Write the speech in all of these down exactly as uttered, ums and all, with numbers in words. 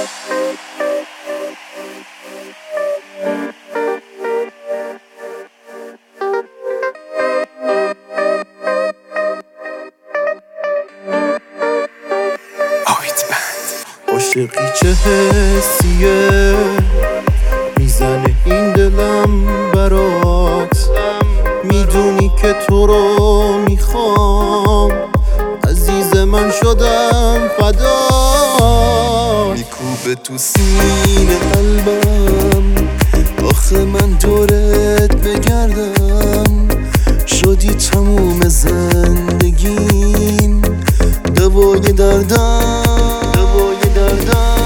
عاشقی چه حسیه میزنه این دلم برات، میدونی که تو رو میخوام، عزیز من شدم فدا. میکوبه تو سینه قلبم، آخه من دورت بگردم، شدی تموم زندگیم، دوای دردم دوای دردم.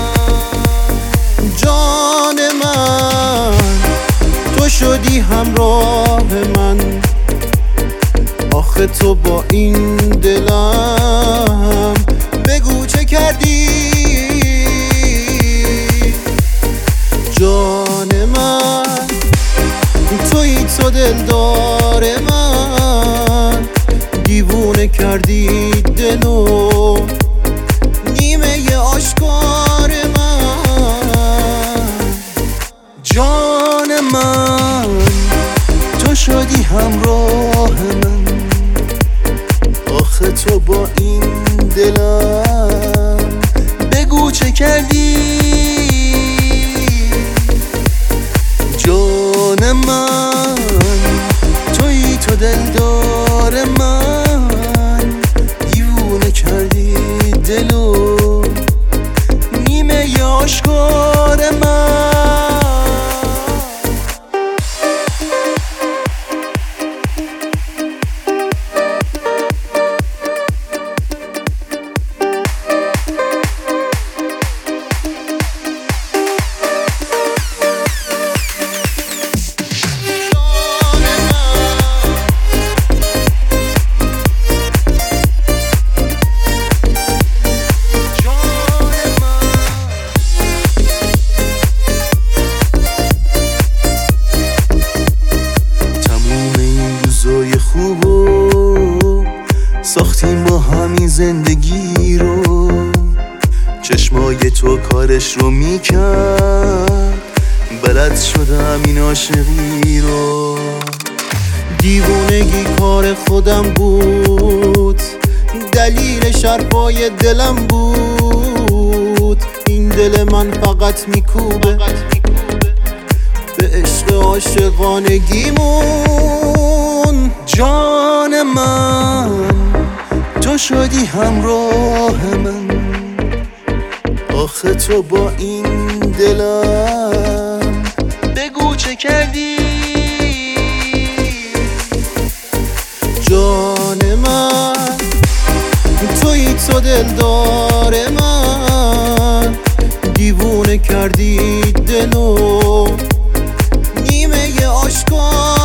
جان من تو شدی همراه من، آخه تو با این دلم بگو چه کردی. جان من تویی تو دلدار من، دیوونه کردی دلو نیمه آشکار من. جان من تو شدی همراه من، آخه تو با این دلم بگو چه کردی. جان من تویی تو دلدار من، دیوونه کردی دلو نیمه آشکار من. ساختیم با همین زندگی رو، چشمای تو کارش رو میکرد، بلد شدم این عاشقی رو. دیوونگی کار خودم بود، دلیل شرفای دلم بود، این دل من فقط میکوبه به عشق عاشقانگیمون. جان من تو شدی همراه من، آخه تو با این دلم بگو چه کردی. جان من تویی تو دلدار من، دیوونه کردی دلو نیمه آشکار